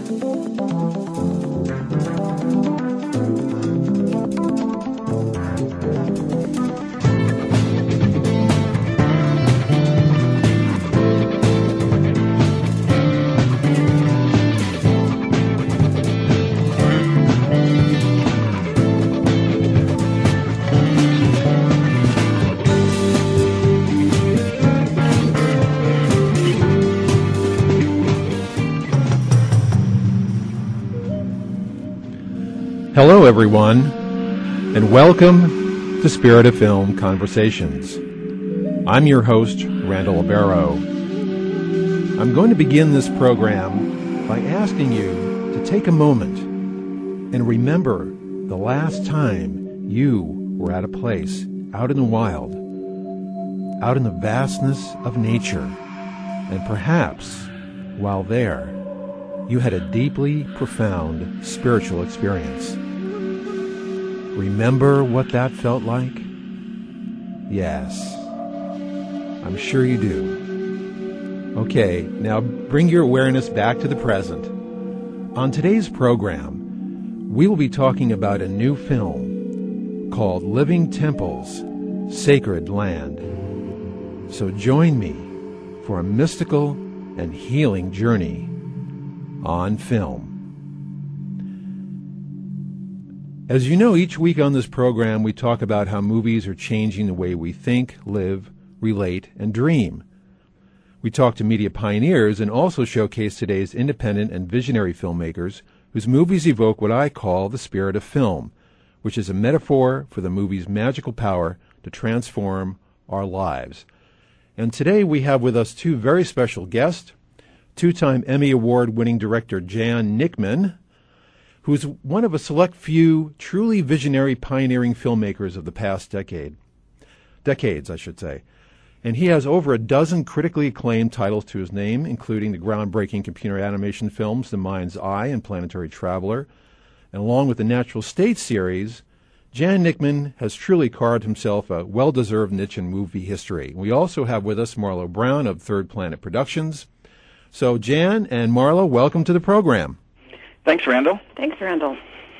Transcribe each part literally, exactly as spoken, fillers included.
Hello, everyone, and welcome to Spirit of Film Conversations. I'm your host, Randall Albero. I'm going to begin this program by asking you to take a moment and remember the last time you were at a place out in the wild, out in the vastness of nature, and perhaps, while there, you had a deeply profound spiritual experience. Remember what that felt like? Yes, I'm sure you do. Okay, now bring your awareness back to the present. On today's program, we will be talking about a new film called Living Temples, Sacred Land. So join me for a mystical and healing journey on film. As you know, each week on this program, we talk about how movies are changing the way we think, live, relate, and dream. We talk to media pioneers and also showcase today's independent and visionary filmmakers whose movies evoke what I call the spirit of film, which is a metaphor for the movie's magical power to transform our lives. And today we have with us two very special guests, two-time Emmy Award-winning director Jan Nickman, who's one of a select few truly visionary pioneering filmmakers of the past decade. Decades, I should say. And he has over a dozen critically acclaimed titles to his name, including the groundbreaking computer animation films The Mind's Eye and Planetary Traveler. And along with the Natural State series, Jan Nickman has truly carved himself a well-deserved niche in movie history. We also have with us Marlo Brown of Third Planet Productions. So, Jan and Marlo, welcome to the program. Thanks, Randall. Thanks, Randall.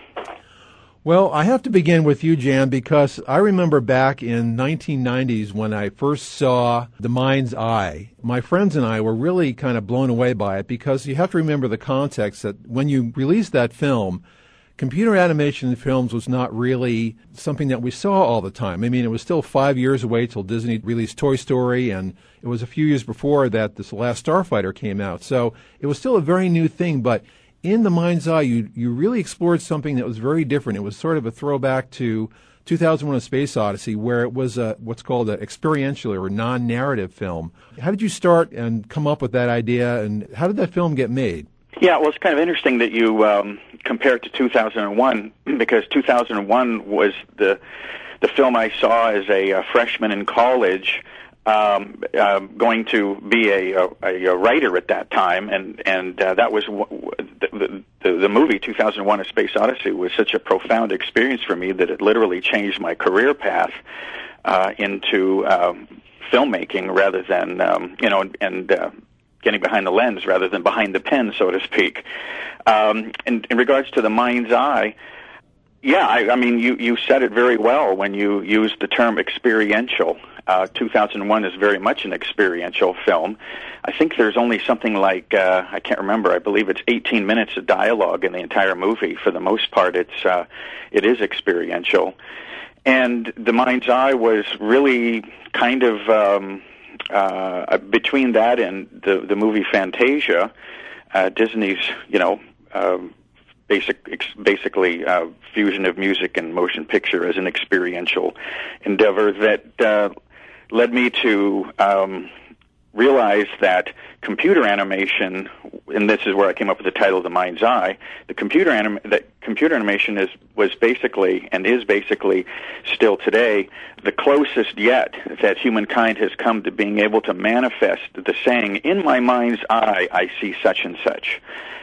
Well, I have to begin with you, Jan, because I remember back in nineteen nineties when I first saw The Mind's Eye. My friends and I were really kind of blown away by it because you have to remember the context that when you released that film, computer animation in films was not really something that we saw all the time. I mean, it was still five years away till Disney released Toy Story, and it was a few years before that this Last Starfighter came out. So it was still a very new thing, but in The Mind's Eye, you you really explored something that was very different. It was sort of a throwback to two thousand one: A Space Odyssey, where it was a, what's called an experiential or non-narrative film. How did you start and come up with that idea, and how did that film get made? Yeah, well, it's kind of interesting that you um, compare it to two thousand one, because two thousand one was the the film I saw as a, a freshman in college, um, uh, going to be a, a, a writer at that time, and and uh, that was w- the, the the movie two thousand one: A Space Odyssey was such a profound experience for me that it literally changed my career path uh, into um, filmmaking rather than um, you know and. and uh, getting behind the lens rather than behind the pen, so to speak. Um, in, in regards to The Mind's Eye, yeah, I, I mean, you, you said it very well when you used the term experiential. Uh, two thousand one is very much an experiential film. I think there's only something like, uh, I can't remember, I believe it's eighteen minutes of dialogue in the entire movie. For the most part, it's uh, it is experiential. And The Mind's Eye was really kind of... Um, Uh, between that and the the movie Fantasia, uh, Disney's you know um, basic ex- basically uh, fusion of music and motion picture as an experiential endeavor that uh, led me to um, realize that computer animation, and this is where I came up with the title of The Mind's Eye. The computer anim- that computer animation is was basically and is basically still today the closest yet that humankind has come to being able to manifest the saying, "In my mind's eye, I see such and such."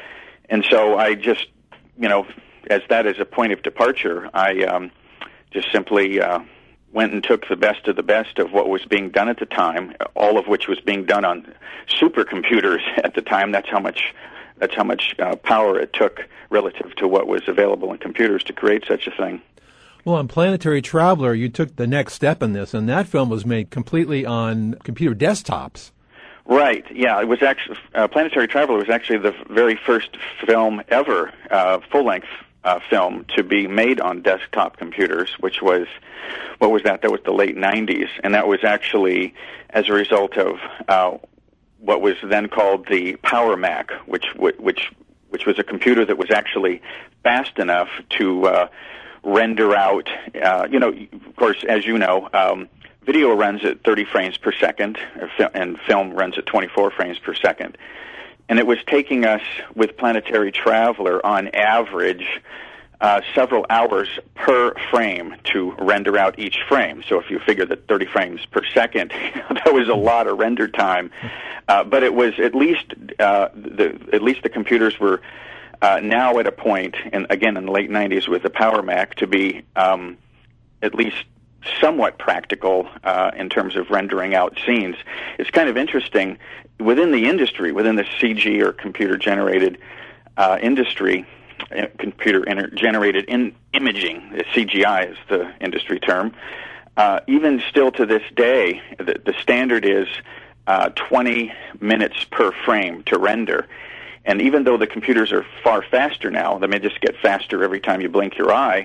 And so I just, you know, as that is a point of departure, I um, just simply uh, went and took the best of the best of what was being done at the time, all of which was being done on supercomputers at the time. That's how much that's how much uh, power it took relative to what was available in computers to create such a thing. Well, on Planetary Traveler, you took the next step in this, and that film was made completely on computer desktops. Right. Yeah, it was actually uh, Planetary Traveler was actually the very first film ever, uh, full-length uh, film to be made on desktop computers, which was what was that? That was the late nineties, and that was actually as a result of uh, what was then called the Power Mac, which which which was a computer that was actually fast enough to uh, render out. Uh, you know, of course, as you know. Um, Video runs at thirty frames per second, and film runs at twenty-four frames per second. And it was taking us, with Planetary Traveler, on average, uh, several hours per frame to render out each frame. So if you figure that thirty frames per second, that was a lot of render time. Uh, but it was at least uh, the at least the computers were uh, now at a point, and again in the late nineties with the Power Mac, to be um, at least somewhat practical uh, in terms of rendering out scenes. It's kind of interesting within the industry, within the C G or computer-generated uh, industry, uh, computer-generated in imaging, C G I is the industry term. Uh, even still to this day, the, the standard is uh, twenty minutes per frame to render. And even though the computers are far faster now, they may just get faster every time you blink your eye,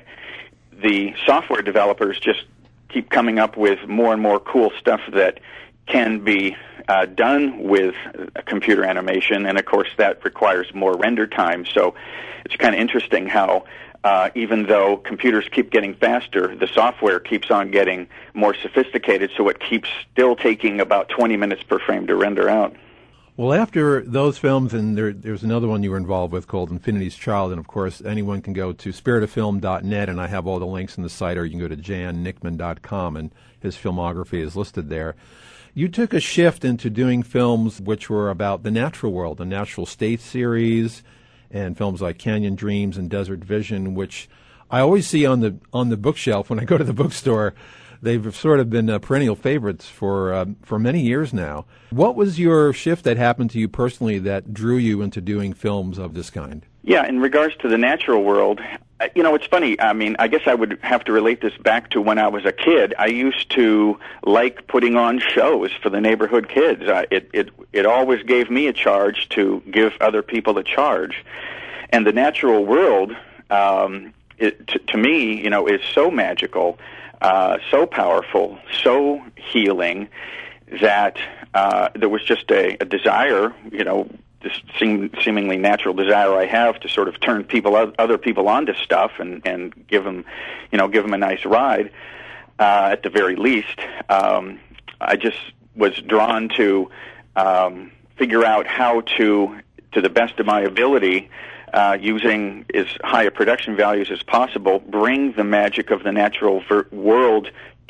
the software developers just keep coming up with more and more cool stuff that can be uh, done with computer animation, and of course that requires more render time. So it's kind of interesting how uh, even though computers keep getting faster, the software keeps on getting more sophisticated, so it keeps still taking about twenty minutes per frame to render out. Well, after those films, and there, there's another one you were involved with called Infinity's Child, and of course anyone can go to spirit of film dot net, and I have all the links in the site, or you can go to jan nickman dot com, and his filmography is listed there. You took a shift into doing films which were about the natural world, the Natural State series, and films like Canyon Dreams and Desert Vision, which I always see on the on the bookshelf when I go to the bookstore. They've sort of been uh, perennial favorites for uh, for many years now. What was your shift that happened to you personally that drew you into doing films of this kind? Yeah, in regards to the natural world, you know, it's funny. I mean, I guess I would have to relate this back to when I was a kid. I used to like putting on shows for the neighborhood kids. Uh, it, it, it always gave me a charge to give other people a charge. And the natural world, um, it, to, to me, you know, is so magical. Uh, so powerful, so healing, that uh, there was just a, a desire, you know, this seem, seemingly natural desire I have to sort of turn people, other people onto stuff and, and give them, you know, give them a nice ride. Uh, at the very least, um, I just was drawn to um, figure out how to, to the best of my ability, Uh, using as high a production values as possible, bring the magic of the natural ver- world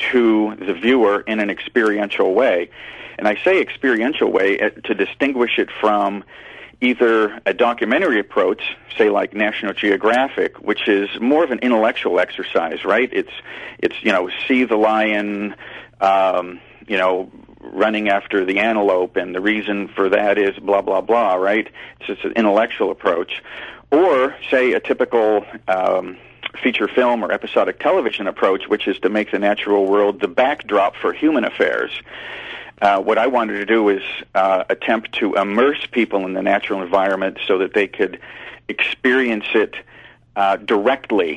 to the viewer in an experiential way. And I say experiential way uh, to distinguish it from either a documentary approach, say like National Geographic, which is more of an intellectual exercise, right? It's, it's you know, see the lion, um, you know, running after the antelope, and the reason for that is blah, blah, blah, right? It's just an intellectual approach. Or, say, a typical um, feature film or episodic television approach, which is to make the natural world the backdrop for human affairs. Uh, what I wanted to do is uh, attempt to immerse people in the natural environment so that they could experience it uh, directly,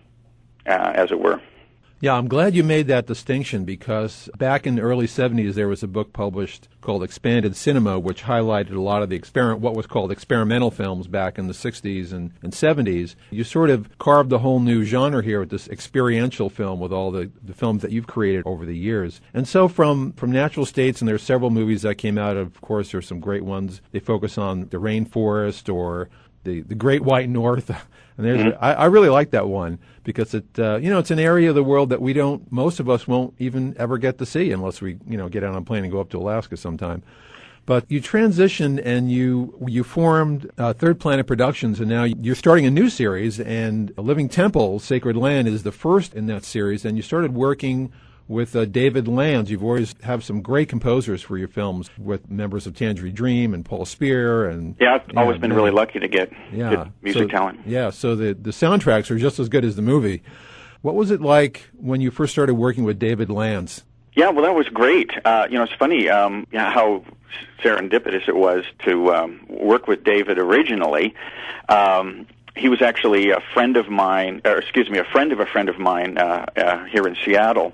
uh, as it were. Yeah, I'm glad you made that distinction, because back in the early seventies there was a book published called Expanded Cinema, which highlighted a lot of the experiment, what was called experimental films back in the sixties and, and seventies. You sort of carved a whole new genre here with this experiential film with all the, the films that you've created over the years. And so from, from Natural States, and there's several movies that came out, of course there's some great ones. They focus on the rainforest or the, the Great White North. And there's, mm-hmm. a, I, I really like that one because it, uh, you know, it's an area of the world that we don't, most of us won't even ever get to see unless we, you know, get out on a plane and go up to Alaska sometime. But you transitioned and you you formed uh, Third Planet Productions, and now you're starting a new series. And Living Temple, Sacred Land, is the first in that series. And you started working with uh, David Landes. You've always have some great composers for your films with members of Tangerine Dream and Paul Spear. And yeah, I've yeah, always been man. really lucky to get yeah. good music so, talent. Yeah, so the, the soundtracks are just as good as the movie. What was it like when you first started working with David Landes? Yeah, well, that was great. Uh, you know, it's funny um, how serendipitous it was to um, work with David originally. Um, he was actually a friend of mine, or excuse me, a friend of a friend of mine uh, uh, here in Seattle.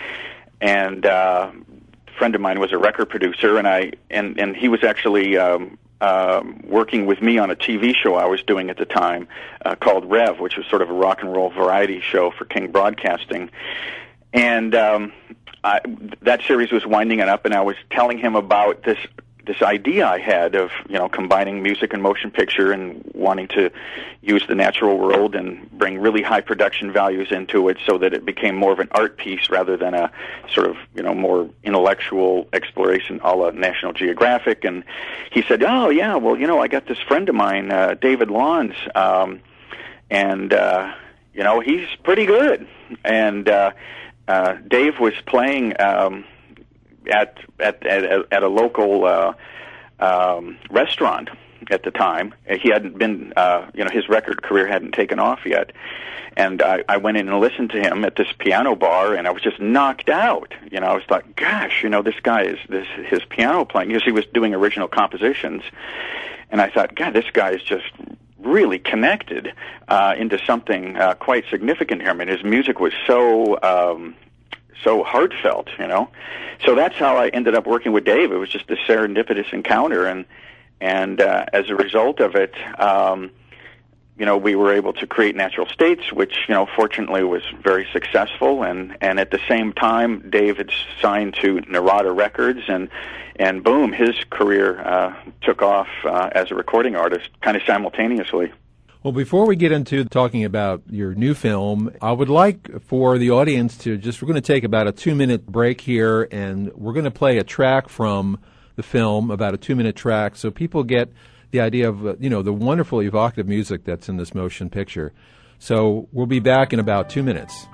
And uh, a friend of mine was a record producer, and I and, and he was actually um, uh, working with me on a T V show I was doing at the time uh, called Rev, which was sort of a rock and roll variety show for King Broadcasting. And um, I, that series was winding up, and I was telling him about this this idea I had of, you know, combining music and motion picture and wanting to use the natural world and bring really high production values into it so that it became more of an art piece rather than a sort of, you know, more intellectual exploration a la National Geographic. And he said, oh, yeah, well, you know, I got this friend of mine, uh, David Landes, um, and, uh, you know, he's pretty good. And uh, uh, Dave was playing... Um, At, at at at a local uh, um, restaurant at the time. He hadn't been, uh, you know, his record career hadn't taken off yet, and I, I went in and listened to him at this piano bar, and I was just knocked out. You know, I was like, gosh, you know, this guy is this his piano playing, because he was doing original compositions, and I thought, God, this guy is just really connected uh, into something uh, quite significant here. I mean, his music was so. Um, so heartfelt, you know. So that's how I ended up working with Dave. It was just a serendipitous encounter, and and uh, as a result of it, um, you know, we were able to create Natural States, which, you know, fortunately was very successful. And, and at the same time, Dave had signed to Narada Records, and and boom, his career uh, took off uh, as a recording artist, kind of simultaneously. Well, before we get into talking about your new film, I would like for the audience to just, we're going to take about a two-minute break here, and we're going to play a track from the film, about a two-minute track, so people get the idea of, uh, you know, the wonderful evocative music that's in this motion picture. So we'll be back in about two minutes.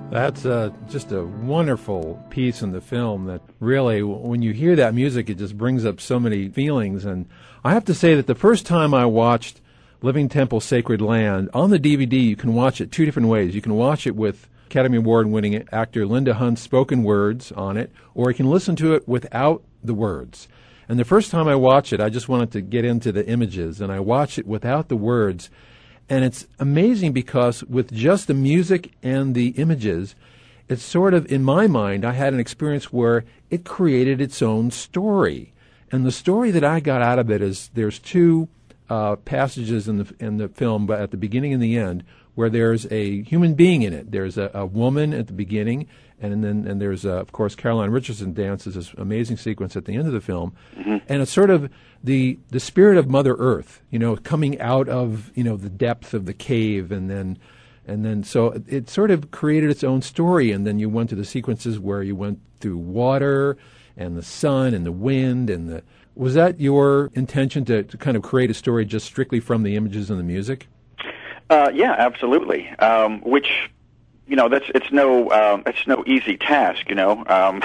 That's uh, just a wonderful piece in the film that really, when you hear that music, it just brings up so many feelings. And I have to say that the first time I watched Living Temple Sacred Land, on the D V D, you can watch it two different ways. You can watch it with Academy Award-winning actor Linda Hunt's spoken words on it, or you can listen to it without the words. And the first time I watched it, I just wanted to get into the images, and I watched it without the words. And it's amazing because with just the music and the images, it's sort of, in my mind, I had an experience where it created its own story. And the story that I got out of it is there's two uh, passages in the in the film, but at the beginning and the end, where there's a human being in it. There's a, a woman at the beginning, and then and there's, uh, of course, Caroline Richardson dances this amazing sequence at the end of the film. Mm-hmm. And it's sort of the the spirit of Mother Earth, you know, coming out of, you know, the depth of the cave, and then and then so it, it sort of created its own story. And then you went to the sequences where you went through water and the sun and the wind and the. Was that your intention to, to kind of create a story just strictly from the images and the music? Uh, yeah, absolutely. Um, which, you know, that's it's no um, it's no easy task. You know, um,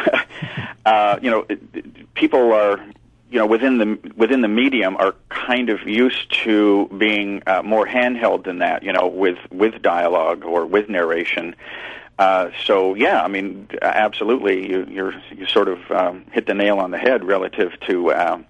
uh, you know, it, it, people are, you know, within the within the medium are kind of used to being uh, more handheld than that. You know, with with dialogue or with narration. Uh, so yeah, I mean, absolutely, you you're, you sort of um, hit the nail on the head relative to um,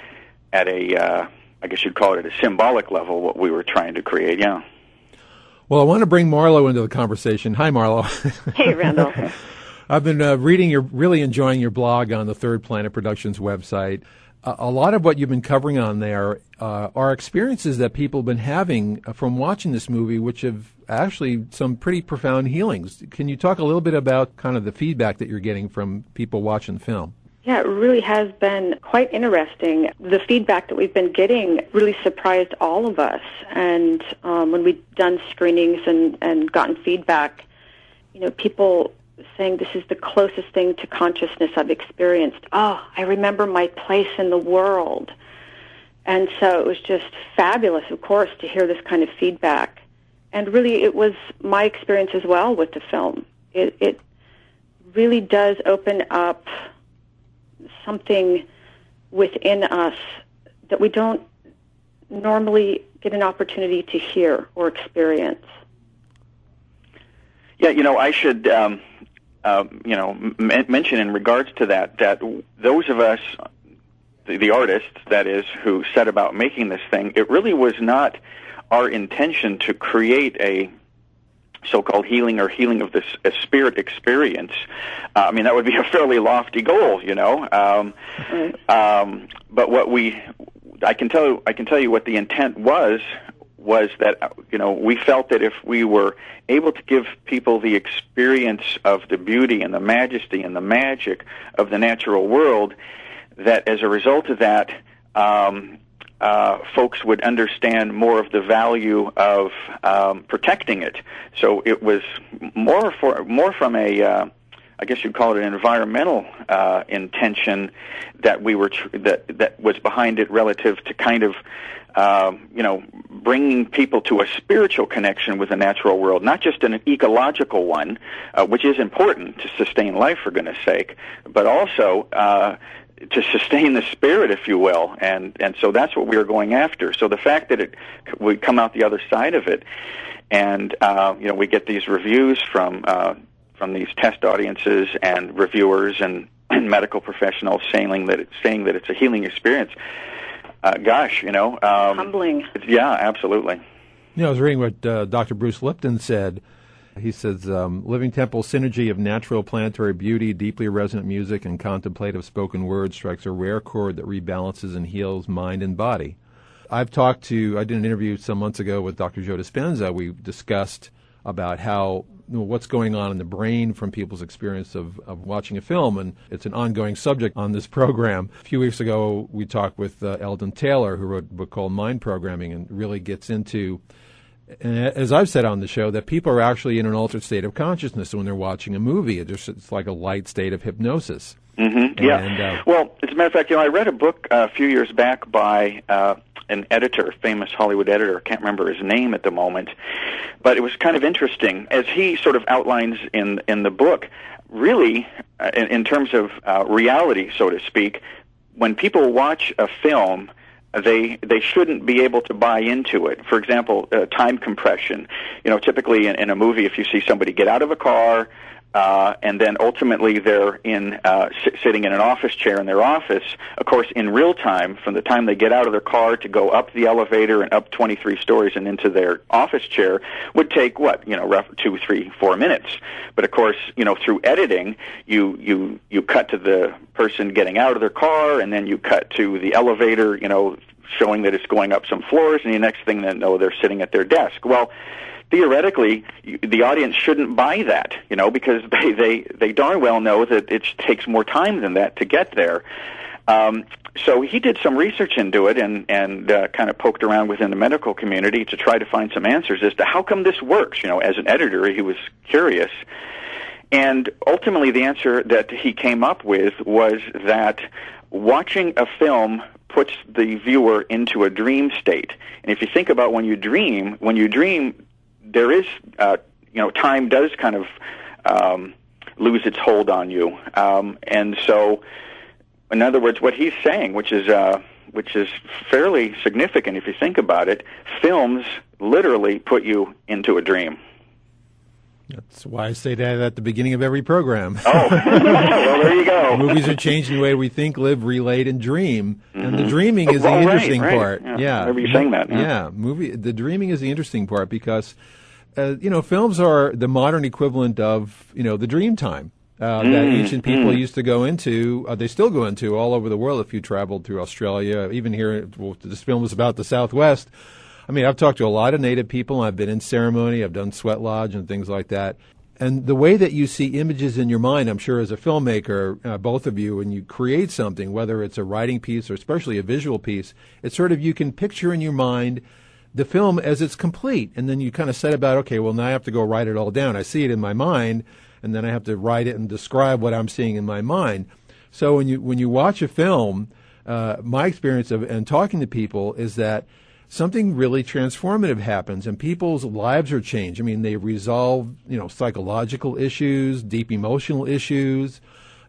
at a uh, I guess you'd call it at a symbolic level what we were trying to create. Yeah. Well, I want to bring Marlo into the conversation. Hi, Marlo. Hey, Randall. I've been uh, reading your, really enjoying your blog on the Third Planet Productions website. Uh, a lot of what you've been covering on there uh, are experiences that people have been having from watching this movie, which have actually some pretty profound healings. Can you talk a little bit about kind of the feedback that you're getting from people watching the film? Yeah, it really has been quite interesting. The feedback that we've been getting really surprised all of us. And um, when we've done screenings and, and gotten feedback, you know, people saying this is the closest thing to consciousness I've experienced. Oh, I remember my place in the world. And so it was just fabulous, of course, to hear this kind of feedback. And really, it was my experience as well with the film. It, it really does open up something within us that we don't normally get an opportunity to hear or experience. Yeah, you know, I should, um, uh, you know, m- mention in regards to that, that those of us, the, the artists, that is, who set about making this thing, it really was not our intention to create a so-called healing or healing of this a spirit experience. Uh, I mean, that would be a fairly lofty goal, you know. Um, mm-hmm. um, but what we, I can tell, I can tell you what the intent was. Was that, you know, we felt that if we were able to give people the experience of the beauty and the majesty and the magic of the natural world, that as a result of that, um, uh, folks would understand more of the value of um, protecting it. So it was more for more from a, uh, I guess you'd call it an environmental uh, intention that we were tr- that that was behind it, relative to kind of. Um, you know, bringing people to a spiritual connection with the natural world, not just an ecological one, uh, which is important to sustain life, for goodness sake, but also uh, to sustain the spirit, if you will. And and so that's what we were going after. So the fact that it we come out the other side of it, and uh, you know, we get these reviews from uh, from these test audiences and reviewers and, and medical professionals saying that it's saying that it's a healing experience. Uh, gosh, you know. Um, Humbling. Yeah, absolutely. You know, I was reading what uh, Doctor Bruce Lipton said. He says, um, Living Temple synergy of natural planetary beauty, deeply resonant music, and contemplative spoken word strikes a rare chord that rebalances and heals mind and body. I've talked to, I did an interview some months ago with Doctor Joe Dispenza. We discussed about how, you know, what's going on in the brain from people's experience of, of watching a film, and it's an ongoing subject on this program. A few weeks ago, we talked with uh, Eldon Taylor, who wrote a book called Mind Programming, and really gets into, and as I've said on the show, that people are actually in an altered state of consciousness when they're watching a movie. It's, it's like a light state of hypnosis. Mm-hmm. Yeah. And, uh, well, as a matter of fact, you know, I read a book uh, a few years back by uh, an editor, famous Hollywood editor. I can't remember his name at the moment, but it was kind of interesting as he sort of outlines in in the book. Really, uh, in, in terms of uh, reality, so to speak, when people watch a film, they they shouldn't be able to buy into it. For example, uh, time compression. You know, typically in, in a movie, if you see somebody get out of a car, uh, and then ultimately they're in uh, s- sitting in an office chair in their office, of course, in real time, from the time they get out of their car to go up the elevator and up twenty-three stories and into their office chair, would take, what, you know, rough two, three, four minutes. But of course, you know, through editing, you, you, you cut to the person getting out of their car, and then you cut to the elevator, you know, showing that it's going up some floors, and the next thing they know, they're sitting at their desk. Well, theoretically, the audience shouldn't buy that, you know, because they, they, they darn well know that it takes more time than that to get there. Um, so he did some research into it and, and uh, kind of poked around within the medical community to try to find some answers as to how come this works. You know, as an editor, he was curious. And ultimately, the answer that he came up with was that watching a film puts the viewer into a dream state. And if you think about when you dream, when you dream, there is, uh, you know, time does kind of um, lose its hold on you. Um, and so, in other words, what he's saying, which is uh, which is fairly significant if you think about it, films literally put you into a dream. That's why I say that at the beginning of every program. Oh, well, there you go. Movies are changing the way we think, live, relate, and dream. Mm-hmm. And the dreaming is oh, the interesting right, right. part. Yeah, yeah. Whenever you're saying that. Yeah. yeah, movie. The dreaming is the interesting part because, uh, you know, films are the modern equivalent of, you know, the dream time uh, mm, that ancient people mm. used to go into. Uh, they still go into all over the world. If you traveled through Australia, even here, well, this film was about the Southwest. I mean, I've talked to a lot of Native people. I've been in ceremony. I've done sweat lodge and things like that. And the way that you see images in your mind, I'm sure as a filmmaker, uh, both of you, when you create something, whether it's a writing piece or especially a visual piece, it's sort of you can picture in your mind the film as it's complete. And then you kind of set about, okay, well, now I have to go write it all down. I see it in my mind, and then I have to write it and describe what I'm seeing in my mind. So when you when you watch a film, uh, my experience of and talking to people is that something really transformative happens, and people's lives are changed. I mean, they resolve, you know, psychological issues, deep emotional issues,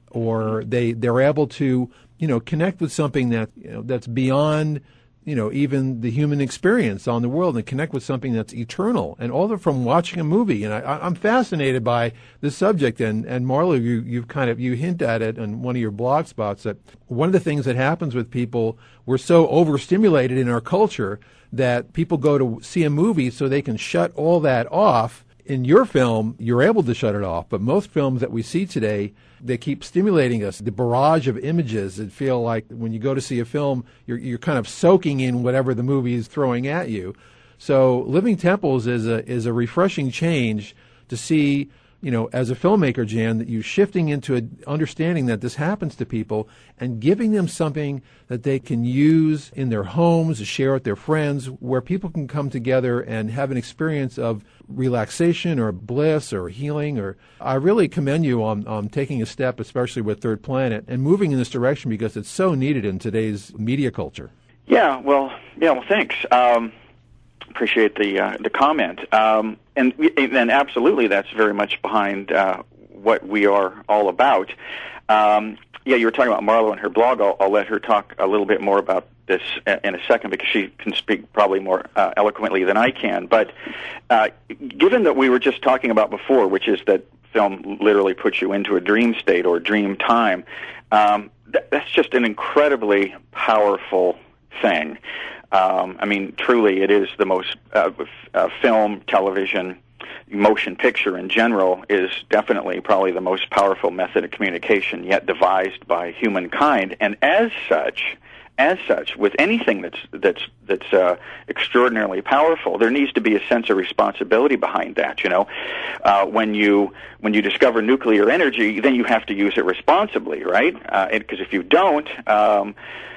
or they they're able to, you know, connect with something that, you know, that's beyond, you know, even the human experience on the world, and connect with something that's eternal, and all that from watching a movie. And I, I'm fascinated by this subject, and and Marla, you you've kind of you hint at it in one of your blog spots that one of the things that happens with people, we're so overstimulated in our culture that people go to see a movie so they can shut all that off. In your film, you're able to shut it off, but most films that we see today, they keep stimulating us. The barrage of images that feel like when you go to see a film, you're you're kind of soaking in whatever the movie is throwing at you. So Living Temples is a is a refreshing change to see, you know, as a filmmaker, Jan, that you're shifting into an understanding that this happens to people and giving them something that they can use in their homes, to share with their friends, where people can come together and have an experience of relaxation or bliss or healing. Or I really commend you on, on taking a step, especially with Third Planet, and moving in this direction because it's so needed in today's media culture. Yeah, well, yeah, well, thanks. Um, appreciate the uh, the comment. Um, and and absolutely, that's very much behind uh, what we are all about. Um, yeah, you were talking about Marlo and her blog. I'll, I'll let her talk a little bit more about this in a second because she can speak probably more uh, eloquently than I can. But uh, given that we were just talking about before, which is that film literally puts you into a dream state or dream time, um, th- that's just an incredibly powerful thing. Um, I mean, truly, it is the most uh, uh, film, television, motion picture in general is definitely probably the most powerful method of communication yet devised by humankind. And as such, as such, with anything that's that's that's uh, extraordinarily powerful, there needs to be a sense of responsibility behind that. You know, uh, when you when you discover nuclear energy, then you have to use it responsibly, right? Because uh, if you don't, um,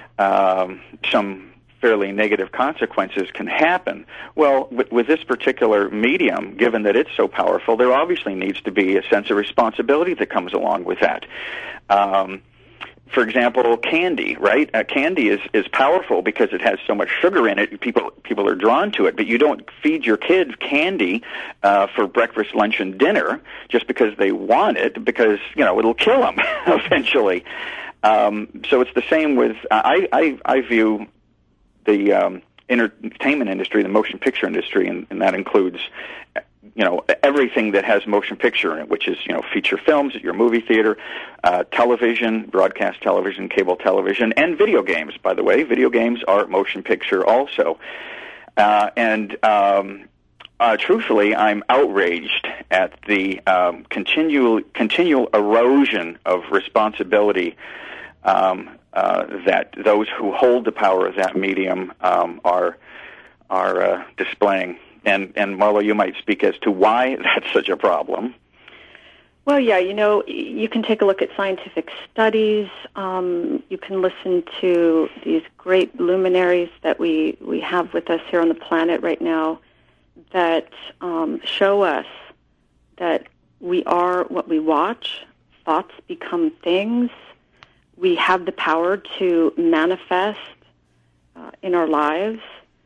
um, some fairly negative consequences can happen. Well, with, with this particular medium, given that it's so powerful, there obviously needs to be a sense of responsibility that comes along with that. Um, for example, candy, right? Uh, candy is, is powerful because it has so much sugar in it. People people are drawn to it, but you don't feed your kids candy uh, for breakfast, lunch, and dinner just because they want it, because, you know, it'll kill them eventually. Um, so it's the same with, I, I, I view the um, entertainment industry, the motion picture industry, and, and that includes, you know, everything that has motion picture in it, which is, you know, feature films at your movie theater, uh, television, broadcast television, cable television, and video games, by the way. Video games are motion picture also. Uh, and um, uh, truthfully, I'm outraged at the um, continual, continual erosion of responsibility um, uh, that those who hold the power of that medium um, are, are uh, displaying. And, and Marla, you might speak as to why that's such a problem. Well, yeah, you know, you can take a look at scientific studies. Um, you can listen to these great luminaries that we, we have with us here on the planet right now that um, show us that we are what we watch. Thoughts become things. We have the power to manifest uh, in our lives.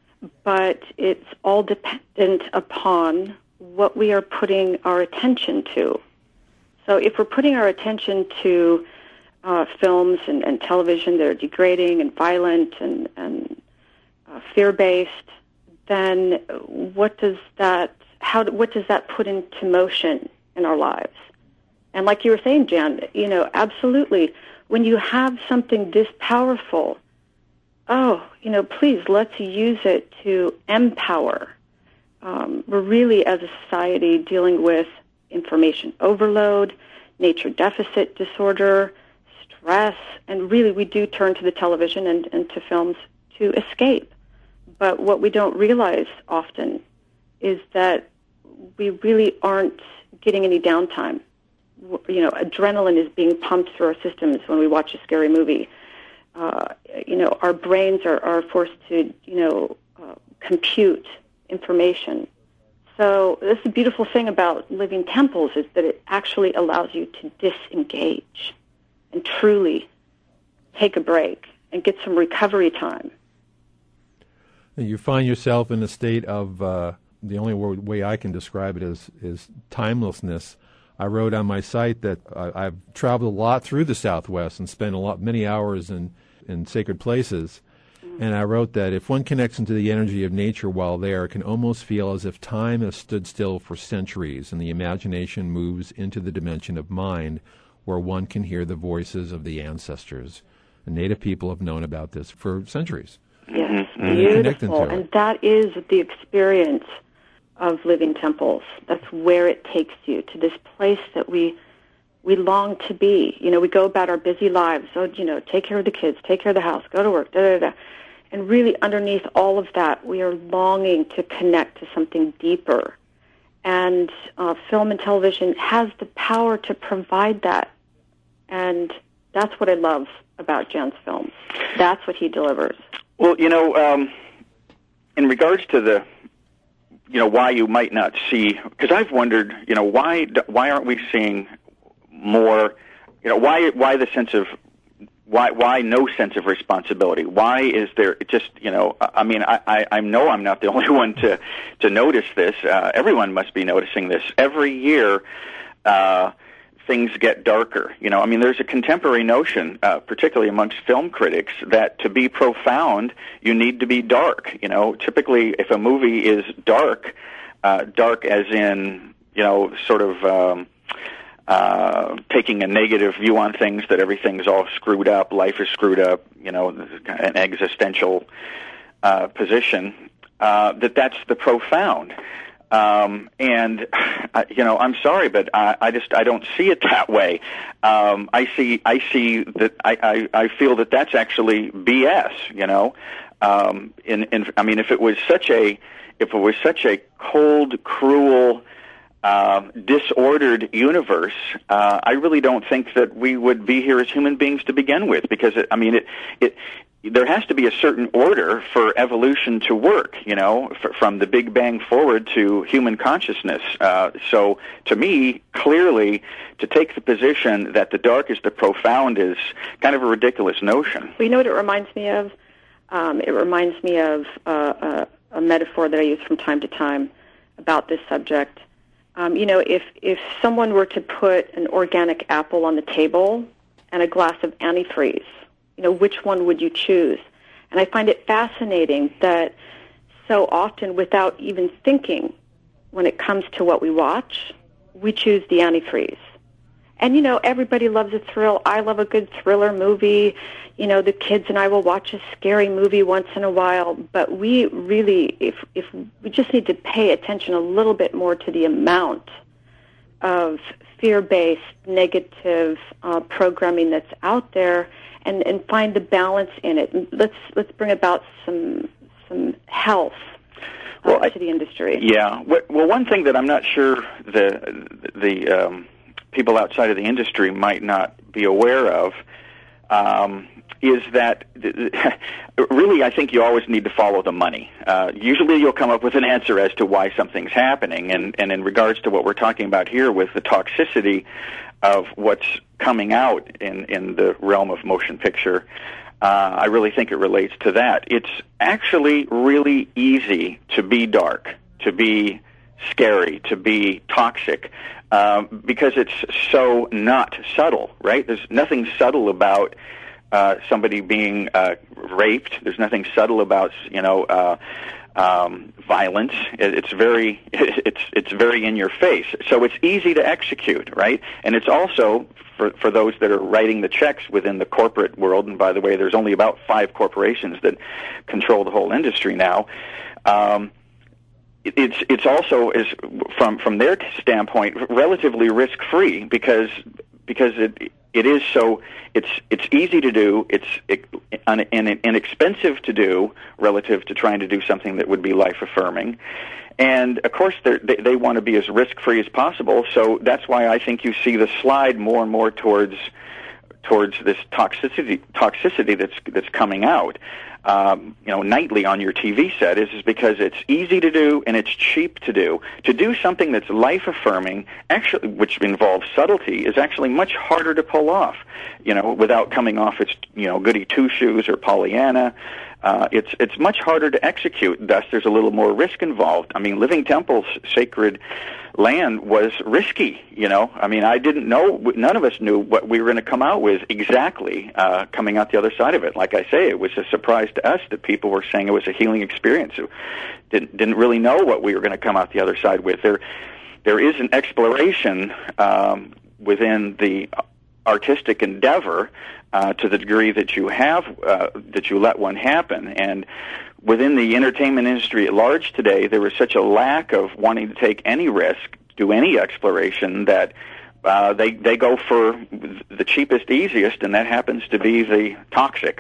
But it's all dependent upon what we are putting our attention to. So if we're putting our attention to uh, films and, and television that are degrading and violent and, and uh, fear-based, then what does that how what does that put into motion in our lives? And like you were saying, Jan, you know, absolutely, when you have something this powerful, oh, you know, please, let's use it to empower. Um, we're really, as a society, dealing with information overload, nature deficit disorder, stress, and really we do turn to the television and, and to films to escape. But what we don't realize often is that we really aren't getting any downtime. You know, adrenaline is being pumped through our systems when we watch a scary movie. Uh, you know, our brains are, are forced to, you know, uh, compute information. So this is the beautiful thing about living temples is that it actually allows you to disengage and truly take a break and get some recovery time. You find yourself in a state of, uh, the only way I can describe it is, is timelessness. I wrote on my site that I, I've traveled a lot through the Southwest and spent a lot, many hours in in sacred places, mm-hmm. and I wrote that if one connects into the energy of nature while there, it can almost feel as if time has stood still for centuries, and the imagination moves into the dimension of mind, where one can hear the voices of the ancestors. And Native people have known about this for centuries. Yes, and beautiful, and that is the experience of living temples. That's where it takes you, to this place that we we long to be. You know, we go about our busy lives. Oh, you know, take care of the kids, take care of the house, go to work, da da da. And really underneath all of that, we are longing to connect to something deeper. And uh, film and television has the power to provide that. And that's what I love about Jan's films. That's what he delivers. Well, you know, um, in regards to the, you know, why you might not see, because I've wondered, you know, why why aren't we seeing more, you know, why why the sense of, why why no sense of responsibility? Why is there just, you know, I mean, I, I, I know I'm not the only one to, to notice this. Uh, everyone must be noticing this. Every year, uh, things get darker. You know, I mean, there's a contemporary notion, uh, particularly amongst film critics, that to be profound, you need to be dark. You know, typically if a movie is dark, uh, dark as in, you know, sort of um, uh, taking a negative view on things, that everything's all screwed up, life is screwed up, you know, an existential uh, position, uh, that that's the profound. Um, and, uh, you know, I'm sorry, but I, I just, I don't see it that way. Um, I see, I see that, I, I, I feel that that's actually B S, you know. Um, in, in, I mean, if it was such a, if it was such a cold, cruel, uh, disordered universe, uh, I really don't think that we would be here as human beings to begin with, because, it, I mean, it, it, there has to be a certain order for evolution to work, you know, f- from the Big Bang forward to human consciousness. Uh, so, to me, clearly, to take the position that the dark is the profound is kind of a ridiculous notion. Well, you know what it reminds me of? Um, it reminds me of uh, a, a metaphor that I use from time to time about this subject. Um, you know, if, if someone were to put an organic apple on the table and a glass of antifreeze, you know, which one would you choose? And I find it fascinating that so often, without even thinking, when it comes to what we watch, we choose the antifreeze. And, you know, everybody loves a thrill. I love a good thriller movie. You know, the kids and I will watch a scary movie once in a while. But we really, if if we just need to pay attention a little bit more to the amount of fear-based, negative uh, programming that's out there, and, and find the balance in it. And let's let's bring about some some health uh, well, I, to the industry. Yeah. Well, one thing that I'm not sure the the um, people outside of the industry might not be aware of um, is that really I think you always need to follow the money. Uh, usually you'll come up with an answer as to why something's happening, and, and in regards to what we're talking about here with the toxicity of what's coming out in, in the realm of motion picture, uh, I really think it relates to that. It's actually really easy to be dark, to be scary, to be toxic, uh, because it's so not subtle, right? There's nothing subtle about uh, somebody being uh, raped. There's nothing subtle about, you know, uh, um, violence. It, it's very, it's it's very in your face. So it's easy to execute, right? And it's also for for those that are writing the checks within the corporate world. And by the way, there's only about five corporations that control the whole industry now. Um, It's it's also is from from their standpoint relatively risk free because because it it is so it's it's easy to do, it's inexpensive to do relative to trying to do something that would be life affirming, and of course they they want to be as risk free as possible. So that's why I think you see the slide more and more towards towards this toxicity toxicity that's that's coming out. Um, you know, nightly on your T V set is, is because it's easy to do and it's cheap to do. To do something that's life-affirming, actually, which involves subtlety, is actually much harder to pull off, you know, without coming off as, you know, goody two-shoes or Pollyanna. Uh, it's it's much harder to execute, thus there's a little more risk involved. I mean, Living Temple's sacred land was risky, you know. I mean, I didn't know, none of us knew what we were going to come out with exactly uh, coming out the other side of it. Like I say, it was a surprise to us that people were saying it was a healing experience. Who didn't, didn't really know what we were going to come out the other side with. There, there is an exploration um, within the artistic endeavor uh, to the degree that you have, uh, that you let one happen. And within the entertainment industry at large today, there is such a lack of wanting to take any risk, do any exploration, that uh, they they go for the cheapest, easiest, and that happens to be the toxic.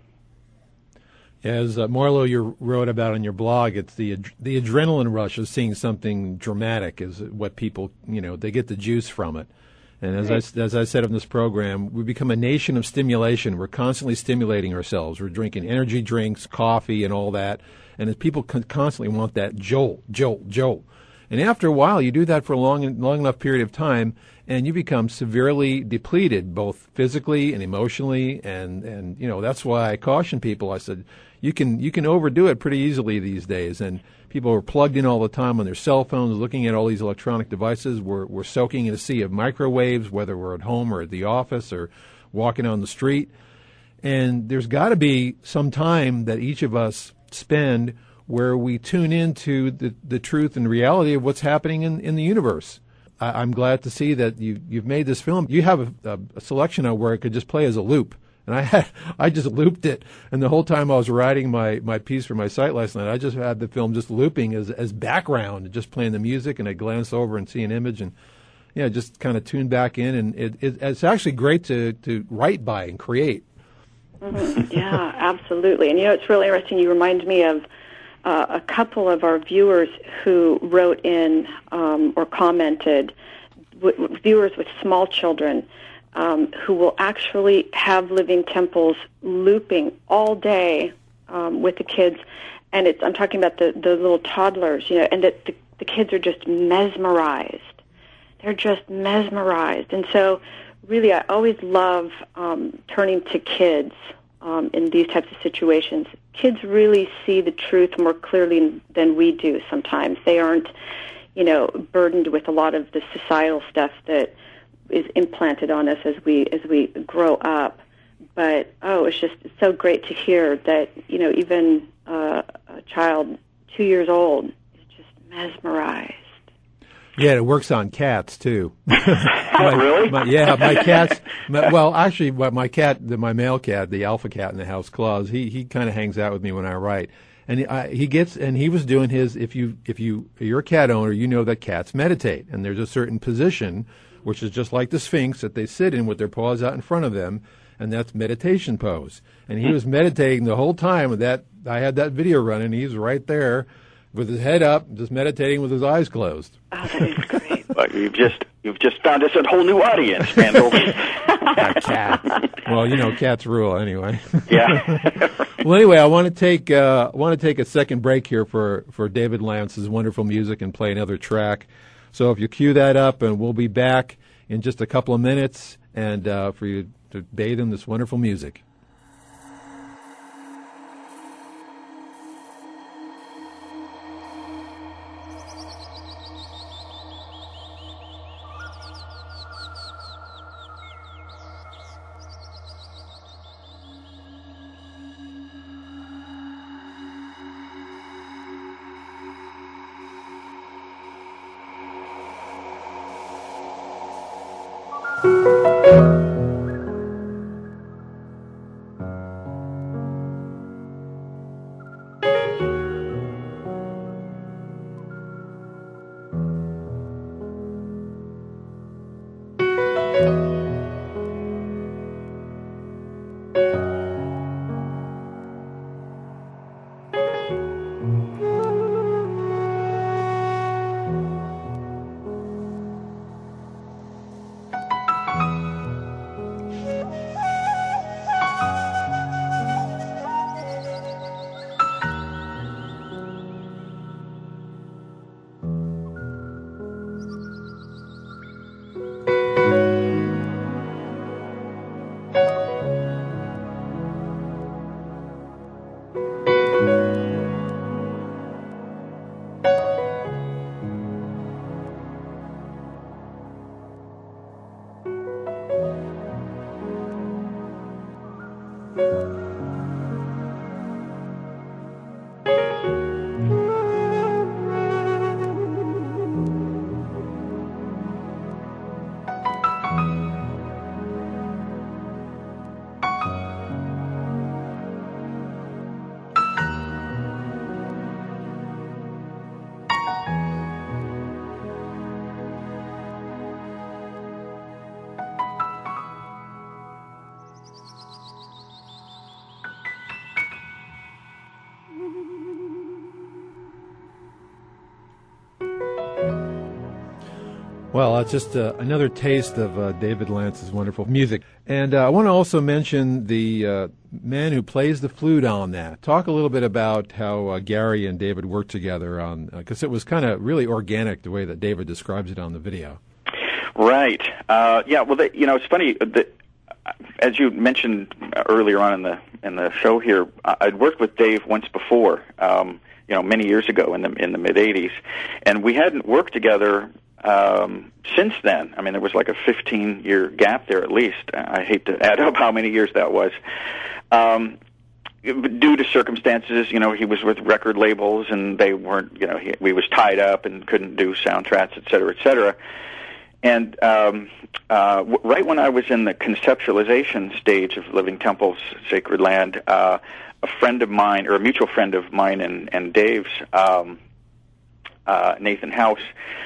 As uh, Marlo, you wrote about on your blog, it's the ad- the adrenaline rush of seeing something dramatic is what people, you know, they get the juice from it. And as I, as I said in this program, we become a nation of stimulation. We're constantly stimulating ourselves. We're drinking energy drinks, coffee, and all that. And as people con- constantly want that jolt, jolt, jolt. And after a while, you do that for a long, long enough period of time, and you become severely depleted, both physically and emotionally. And, and you know, that's why I caution people. I said, you can you can overdo it pretty easily these days. And people are plugged in all the time on their cell phones, looking at all these electronic devices. We're, we're soaking in a sea of microwaves, whether we're at home or at the office or walking on the street. And there's got to be some time that each of us spend where we tune into the, the truth and reality of what's happening in, in the universe. I, I'm glad to see that you, you've made this film. You have a, a, a selection of where it could just play as a loop. And I had, I just looped it, and the whole time I was writing my, my piece for my site last night, I just had the film just looping as as background, just playing the music, and I glance over and see an image, and yeah, just kind of tune back in, and it, it it's actually great to, to write by and create. Mm-hmm. Yeah, absolutely. And you know, it's really interesting. You remind me of uh, a couple of our viewers who wrote in um, or commented, w- viewers with small children. um, who will actually have Living Temples looping all day um, with the kids. And it's I'm talking about the, the little toddlers, you know, and that the, the kids are just mesmerized. They're just mesmerized. And so really I always love um, turning to kids um, in these types of situations. Kids really see the truth more clearly than we do sometimes. They aren't, you know, burdened with a lot of the societal stuff that is implanted on us as we as we grow up. But, oh, it's just so great to hear that, you know, even uh, a child two years old is just mesmerized. Yeah, it works on cats, too. my, really? My, yeah, my cats, my, well, actually, my cat, the, my male cat, the alpha cat in the house, Claus, he, he kind of hangs out with me when I write. And he, I, he gets, and he was doing his, if you, if you, you're a cat owner, you know that cats meditate. And there's a certain position, which is just like the Sphinx, that they sit in with their paws out in front of them. And that's meditation pose. And he was meditating the whole time with that. I had that video running. He's right there with his head up, just meditating with his eyes closed. Oh, that is great. But you've just you've just found us a whole new audience, Mandel. A cat. Well, you know, cats rule anyway. Yeah. Well, anyway, I want to take uh, I want to take a second break here for, for David Lance's wonderful music and play another track. So if you cue that up, and we'll be back in just a couple of minutes, and uh, for you to bathe in this wonderful music. Well, it's just uh, another taste of uh, David Lance's wonderful music. And uh, I want to also mention the uh, man who plays the flute on that. Talk a little bit about how uh, Gary and David worked together on, because uh, it was kind of really organic the way that David describes it on the video. Right. Uh, yeah. Well, they, you know, it's funny that, as you mentioned earlier on in the in the show here, I'd worked with Dave once before. Um, you know, many years ago in the in the mid eighties, and we hadn't worked together Um, since then. I mean, there was like a fifteen-year gap there at least. I hate to add up how many years that was. Um, due to circumstances, you know, he was with record labels, and they weren't, you know, he, we was tied up and couldn't do soundtracks, et cetera, et cetera. And um, uh, w- right when I was in the conceptualization stage of Living Temples, Sacred Land, uh, a friend of mine, or a mutual friend of mine and, and Dave's, um, uh, Nathan House,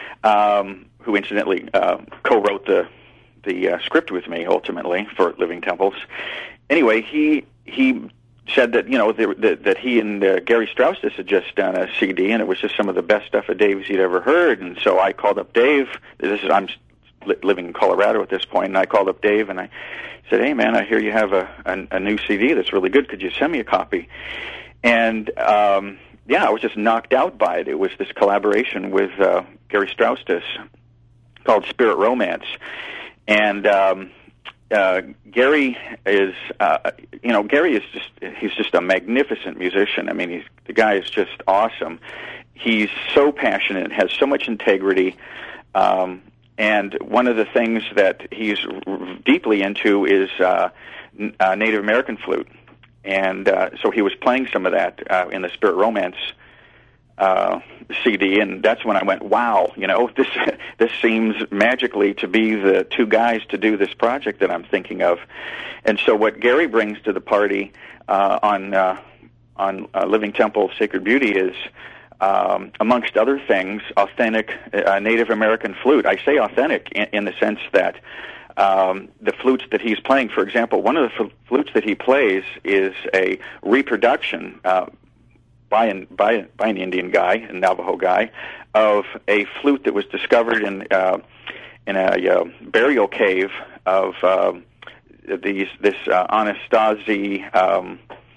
Um, who incidentally uh, co-wrote the the uh, script with me ultimately for Living Temples. Anyway, he he said that you know the, the, that he and uh, Gary Straustis had just done a C D, and it was just some of the best stuff of Dave's he'd ever heard. And so I called up Dave. This is I'm li- living in Colorado at this point, and I called up Dave and I said, "Hey, man, I hear you have a, a, a new C D that's really good. Could you send me a copy?" And um, yeah, I was just knocked out by it. It was this collaboration with uh, Gary Straustis called Spirit Romance, and um, uh, Gary is, uh, you know, Gary is just—he's just a magnificent musician. I mean, he's the guy is just awesome. He's so passionate, has so much integrity, um, and one of the things that he's r- deeply into is uh, n- uh, Native American flute. And uh, so he was playing some of that uh, in the Spirit Romance uh, C D, and that's when I went, wow, you know, this this seems magically to be the two guys to do this project that I'm thinking of. And so what Gary brings to the party uh, on uh, on uh, Living Temple of Sacred Beauty is, um, amongst other things, authentic uh, Native American flute. I say authentic in, in the sense that Um, the flutes that he's playing, for example, one of the fl- flutes that he plays is a reproduction uh, by an by by an Indian guy, a Navajo guy, of a flute that was discovered in uh, in a uh, burial cave of uh, these this uh, Anasazi um,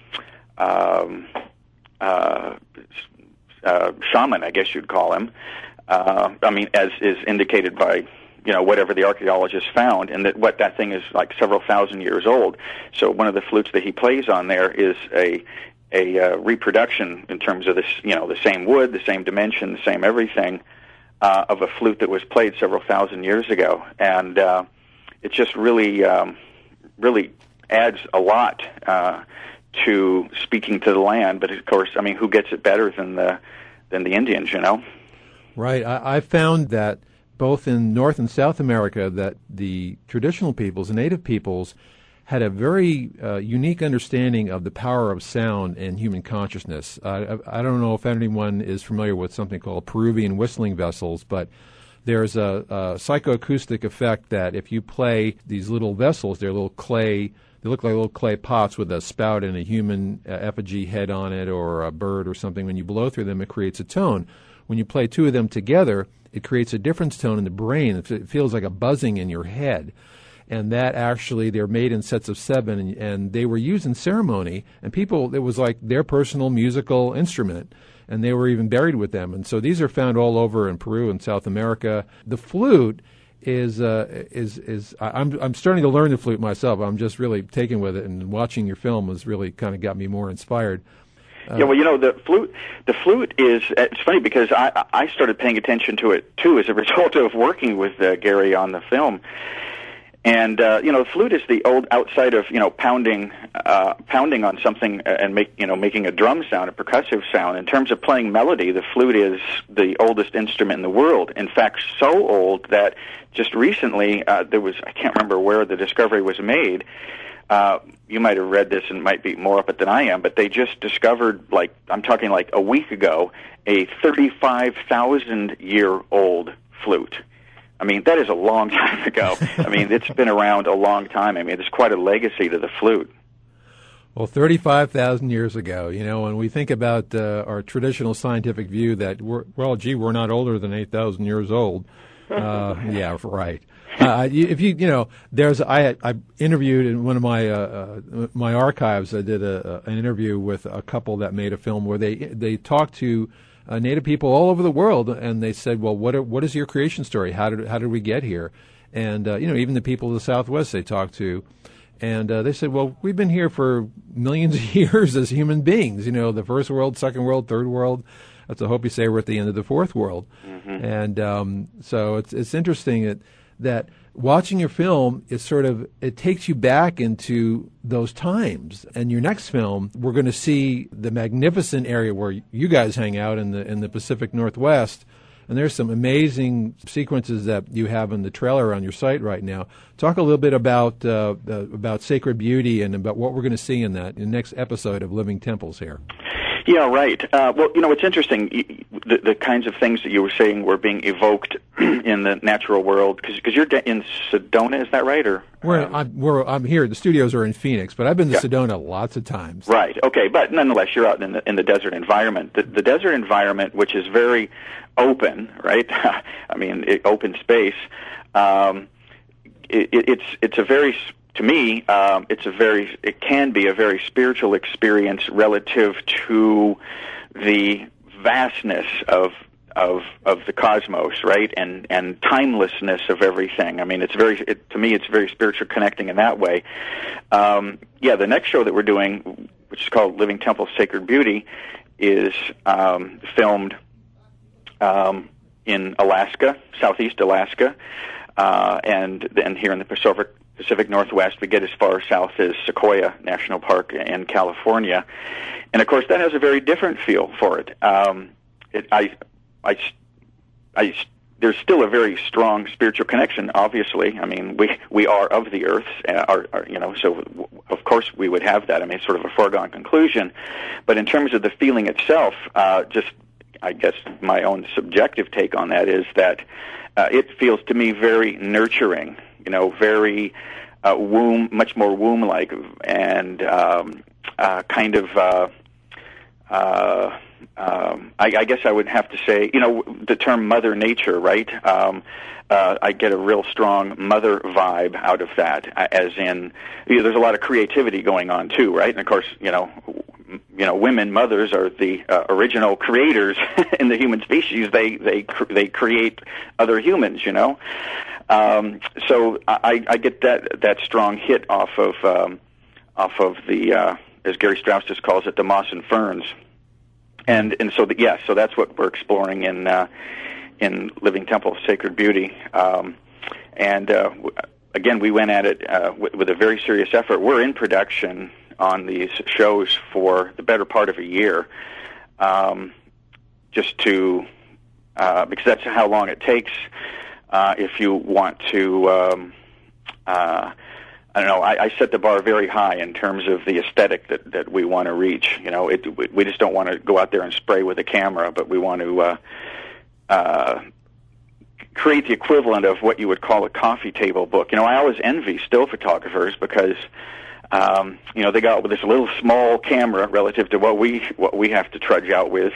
um, uh, uh, shaman, I guess you'd call him. Uh, I mean, as is indicated by, you know, whatever the archaeologists found, and that what that thing is like several thousand years old. So one of the flutes that he plays on there is a a uh, reproduction in terms of this, you know, the same wood, the same dimension, the same everything uh, of a flute that was played several thousand years ago, and uh, it just really, um, really adds a lot uh, to speaking to the land. But of course, I mean, who gets it better than the than the Indians, you know? Right. I, I found that both in North and South America, that the traditional peoples, the native peoples, had a very uh, unique understanding of the power of sound in human consciousness. Uh, I, I don't know if anyone is familiar with something called Peruvian whistling vessels, but there's a, a psychoacoustic effect that if you play these little vessels, they're little clay, they look like little clay pots with a spout and a human uh, effigy head on it or a bird or something. When you blow through them, it creates a tone. When you play two of them together, it creates a difference tone in the brain. It feels like a buzzing in your head. And that actually, they're made in sets of seven, and, and they were used in ceremony, and people, it was like their personal musical instrument, and they were even buried with them. And so these are found all over in Peru and South America. The flute is, uh, is, is I'm, I'm starting to learn the flute myself. I'm just really taken with it, and watching your film has really kind of got me more inspired. Uh, yeah, well, you know, the flute, the flute is, it's funny because I, I started paying attention to it, too, as a result of working with uh, Gary on the film. And, uh, you know, the flute is the old, outside of, you know, pounding, uh, pounding on something and make, you know, making a drum sound, a percussive sound. In terms of playing melody, the flute is the oldest instrument in the world. In fact, so old that just recently, uh, there was, I can't remember where the discovery was made. Uh, you might have read this and might be more up it than I am, but they just discovered, like, I'm talking like a week ago, a thirty-five thousand year old flute. I mean, that is a long time ago. I mean, it's been around a long time. I mean, there's quite a legacy to the flute. Well, thirty-five thousand years ago, you know, when we think about uh, our traditional scientific view that, we're, well, gee, we're not older than eight thousand years old. Uh, yeah, right. Uh, if you, you know, there's, I, I interviewed in one of my, uh, uh, my archives, I did a, a, an interview with a couple that made a film where they, they talked to uh, Native people all over the world, and they said, well, what, are, what is your creation story? How did, how did we get here? And, uh, you know, even the people of the Southwest they talked to, and uh, they said, well, we've been here for millions of years as human beings, you know, the first world, second world, third world. That's a hope you say we're at the end of the fourth world. Mm-hmm. And um, so it's it's interesting that, that watching your film is sort of, it takes you back into those times. And your next film, we're going to see the magnificent area where you guys hang out in the in the Pacific Northwest. And there's some amazing sequences that you have in the trailer on your site right now. Talk a little bit about uh, uh, about Sacred Beauty and about what we're going to see in that in the next episode of Living Temples here. Yeah, right. Uh, well, you know, it's interesting, the, the kinds of things that you were saying were being evoked in the natural world, because you're in Sedona, is that right? Or we're, um, I'm, we're, I'm here. The studios are in Phoenix, but I've been to yeah. Sedona lots of times. Right, okay, but nonetheless, you're out in the, in the desert environment. The, the desert environment, which is very open, right? I mean, it, open space. Um, it, it's it's a very to me um, it's a very it can be a very spiritual experience relative to the vastness of of of the cosmos, right, and and timelessness of everything. I mean, it's very it, to me, it's very spiritual, connecting in that way. Um, yeah, the next show that we're doing, which is called Living Temple Sacred Beauty, is um, filmed um, in Alaska, southeast Alaska, uh, and then here in the Pacific Pacific Northwest, we get as far south as Sequoia National Park in California, and of course that has a very different feel for it. Um, it I I, I, there's still a very strong spiritual connection, obviously. I mean, we, we are of the earth, uh, are, are, you know, so w- of course we would have that. I mean, it's sort of a foregone conclusion. But in terms of the feeling itself, uh, just, I guess my own subjective take on that is that uh, it feels to me very nurturing, you know, very uh, womb, much more womb-like, and um, uh, kind of... Uh, uh, Um, I, I guess I would have to say, you know, the term Mother Nature, right? Um, uh, I get a real strong mother vibe out of that, as in, you know, there's a lot of creativity going on too, right? And of course, you know, you know, women, mothers, are the uh, original creators in the human species. They they cr- they create other humans, you know. Um, so I, I get that that strong hit off of um, off of the, uh, as Gary Strauss just calls it, the moss and ferns. And and so the, yes, so that's what we're exploring in uh, in Living Temple Sacred Beauty. Um, and uh, w- again, we went at it uh, with, with a very serious effort. We're in production on these shows for the better part of a year, um, just to uh, because that's how long it takes uh, if you want to. Um, uh, I don't know. I, I set the bar very high in terms of the aesthetic that, that we want to reach. You know, it, we just don't want to go out there and spray with a camera, but we want to uh, uh, create the equivalent of what you would call a coffee table book. You know, I always envy still photographers because, um, you know, they got with this little small camera relative to what we what we have to trudge out with,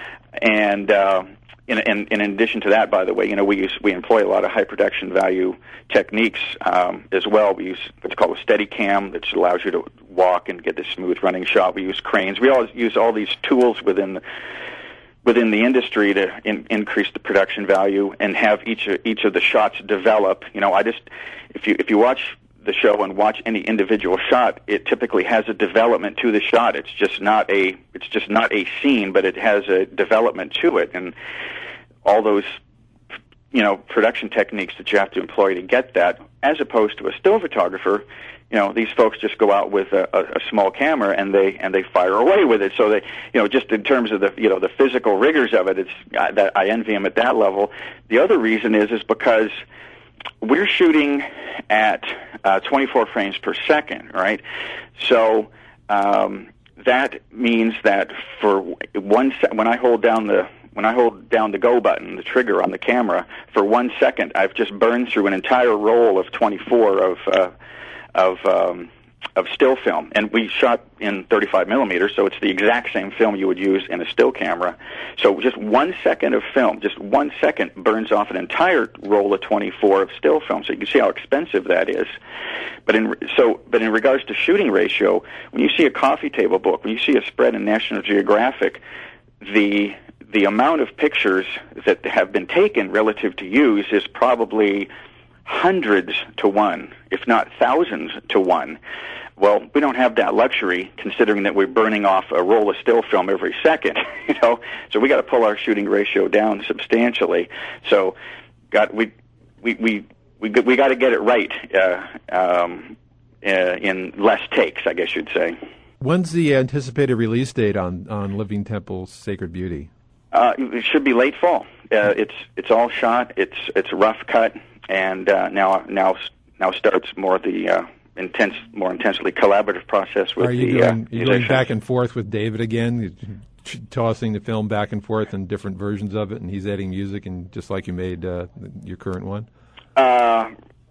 and. Uh, In, in, in addition to that, by the way, you know, we use we employ a lot of high production value techniques um, as well. We use what's called a Steadicam, that allows you to walk and get the smooth running shot. We use cranes. We always use all these tools within the, within the industry to in, increase the production value and have each of, each of the shots develop. You know, I just if you if you watch the show and watch any individual shot, it typically has a development to the shot. It's just not a it's just not a scene, but it has a development to it, and all those, you know, production techniques that you have to employ to get that, as opposed to a still photographer. You know, these folks just go out with a, a, a small camera and they and they fire away with it. So they, you know, just in terms of the, you know, the physical rigors of it, it's I, that I envy them at that level. The other reason is is because we're shooting at uh, twenty-four frames per second, right? So um, that means that for one se- when I hold down the when I hold down the go button, the trigger on the camera, for one second, I've just burned through an entire roll of twenty-four of uh, of um, of still film, and we shot in thirty-five millimeters, so it's the exact same film you would use in a still camera. So just one second of film, just one second, burns off an entire roll of twenty-four of still film. So you can see how expensive that is. But in so, but in regards to shooting ratio, when you see a coffee table book, when you see a spread in National Geographic, the the amount of pictures that have been taken relative to use is probably hundreds to one, if not thousands to one. Well, we don't have that luxury, considering that we're burning off a roll of still film every second, you know. So we got to pull our shooting ratio down substantially. So, got we we we we we got to get it right uh, um, uh, in less takes, I guess you'd say. When's the anticipated release date on on Living Temple Sacred Beauty? Uh, it should be late fall. Uh, it's it's all shot. It's it's rough cut, and uh, now now now starts more the uh, intense, more intensely collaborative process with Are you the doing, uh, are you musicians. going back and forth with David again, tossing the film back and forth in different versions of it, and he's adding music, and just like you made uh, your current one? Uh,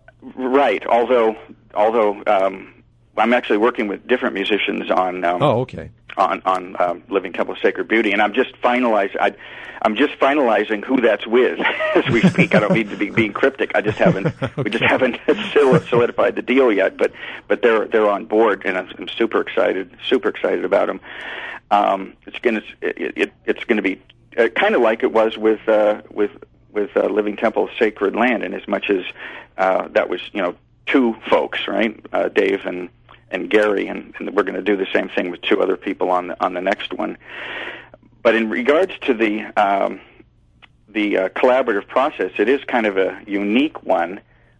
right. Although although um, I'm actually working with different musicians on. Um, oh, okay. on on um, Living Temple of Sacred Beauty, and I'm just finalizing. I, I'm just finalizing who that's with as we speak. I don't mean to be being cryptic. I just haven't. okay. We just haven't solidified the deal yet. But but they're they're on board, and I'm, I'm super excited. Super excited about them. Um, it's gonna it, it, it's going to be uh, kind of like it was with uh, with with uh, Living Temple of Sacred Land, in as much as uh, that was you know two folks, right? Uh, Dave and. and Gary, and, and we're going to do the same thing with two other people on the on the next one. But in regards to the um, the uh, collaborative process, it is kind of a unique one.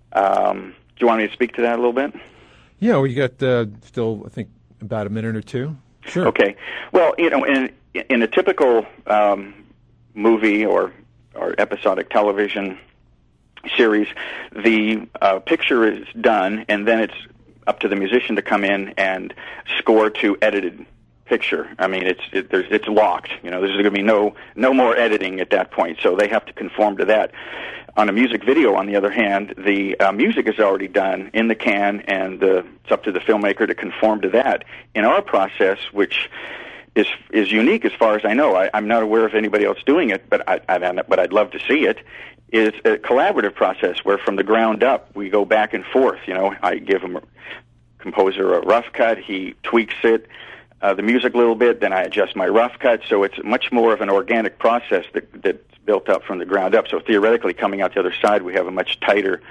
Um, do you want me to speak to that a little bit? Yeah, we got uh, still, I think, about a minute or two. Sure. Okay. Well, you know, in in a typical um, movie or or episodic television series, the uh, picture is done, and then it's up to the musician to come in and score to edited picture. I mean, it's it, there's, it's locked. You know, there's going to be no no more editing at that point, so they have to conform to that. On a music video, on the other hand, the uh, music is already done in the can, and uh, it's up to the filmmaker to conform to that. In our process, which is is unique as far as I know, I, I'm not aware of anybody else doing it, but I, I but I'd love to see it. Is a collaborative process where from the ground up we go back and forth. You know, I give him a composer a rough cut, he tweaks it, uh, the music a little bit, then I adjust my rough cut. So it's much more of an organic process that that's built up from the ground up. So theoretically, coming out the other side, we have a much tighter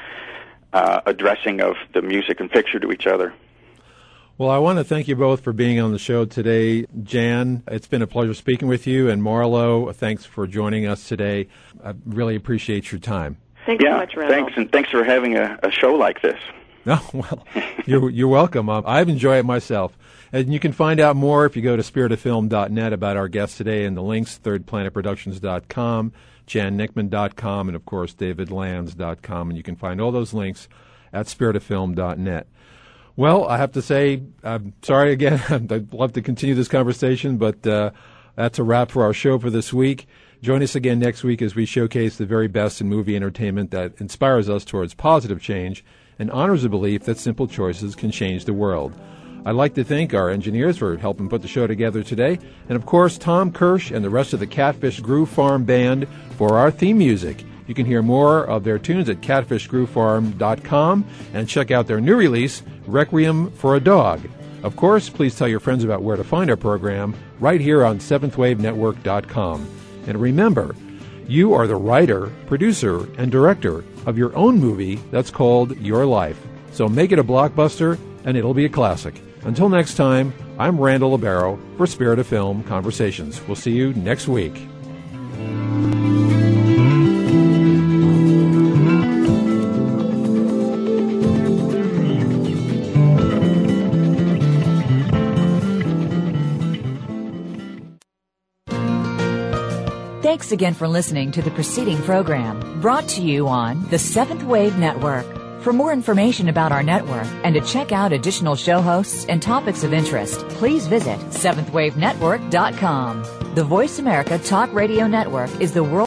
uh, addressing of the music and picture to each other. Well, I want to thank you both for being on the show today. Jan, it's been a pleasure speaking with you, and Marlo, thanks for joining us today. I really appreciate your time. Thanks yeah, so much, Randall. Thanks, and thanks for having a, a show like this. Oh, well, you're, you're welcome. Um, I've enjoyed it myself. And you can find out more if you go to spirit of film dot net about our guests today, and the links, third planet productions dot com, jan nickman dot com, and, of course, david lands dot com. And you can find all those links at spirit of film dot net. Well, I have to say, I'm sorry again. I'd love to continue this conversation, but uh, that's a wrap for our show for this week. Join us again next week as we showcase the very best in movie entertainment that inspires us towards positive change and honors the belief that simple choices can change the world. I'd like to thank our engineers for helping put the show together today, and of course Tom Kirsch and the rest of the Catfish Groove Farm Band for our theme music. You can hear more of their tunes at catfish groove farm dot com and check out their new release, Requiem for a Dog. Of course, please tell your friends about where to find our program right here on seventh wave network dot com. And remember, you are the writer, producer, and director of your own movie that's called Your Life. So make it a blockbuster, and it'll be a classic. Until next time, I'm Randall Libero for Spirit of Film Conversations. We'll see you next week. Thanks again for listening to the preceding program, brought to you on the Seventh Wave Network. For more information about our network and to check out additional show hosts and topics of interest, please visit seventh wave network dot com. The Voice America Talk Radio Network is the world